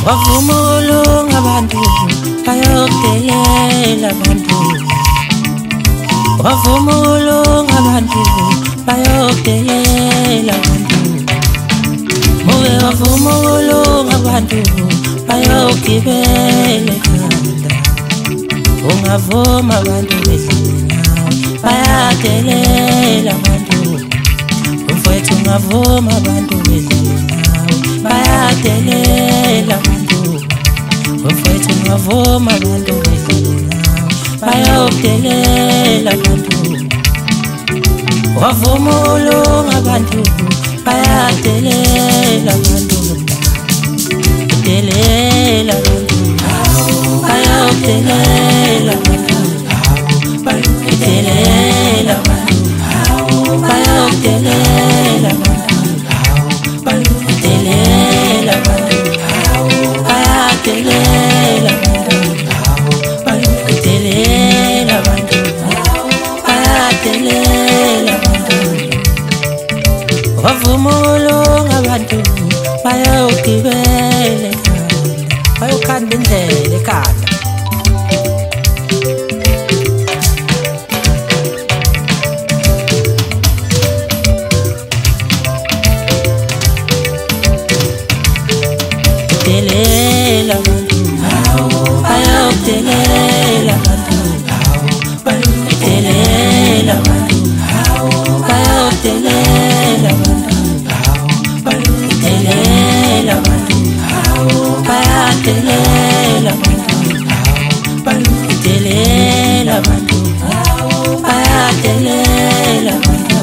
wavumulunga abantu bayodelela abantu, wavumulunga abantu bayodelela abantu, muwe wavumulunga abantu bayogibela ekhanda, ungavuma abantu bedlule bayadelela abantu, mfowethu ungavuma abantu bedlule bayadelela abantu, mfowethu ungavuma abantu bedlule bayadelela abantu, wavumulunga abantu bayadelela abantu, delela abantu, bayadelela abantu, delela abantu, bayadelela abantu, delela abantu, bayadelela abantu, delela abantu, bayadelela abantu, wavumulunga abantu bayogibela ekhanda, bayokhanda indlela ekhanda, delela abantu, bayodelela abantu, delela abantu, bayodelela abantu, delela abantu, bayadelela abantu, delela abantu, bayadelela abantu,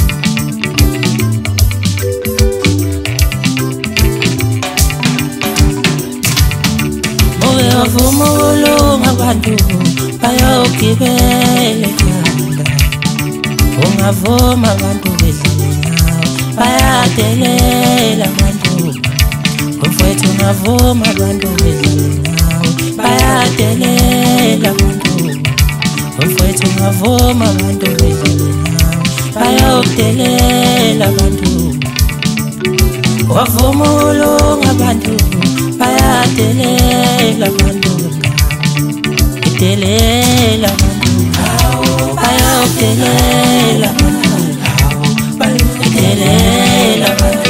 muwe wavumulunga abantu bayogibela ekhanda, ungavuma abantu bedlule bayadelela abantu, mfowethu ungavuma abantu bedlule bayadelela abantu, mfowethu ungavuma abantu bedlule bayadelela abantu, wavumulunga abantu bayadelela abantu, delela abantu, bayadelela abantu, delela abantu.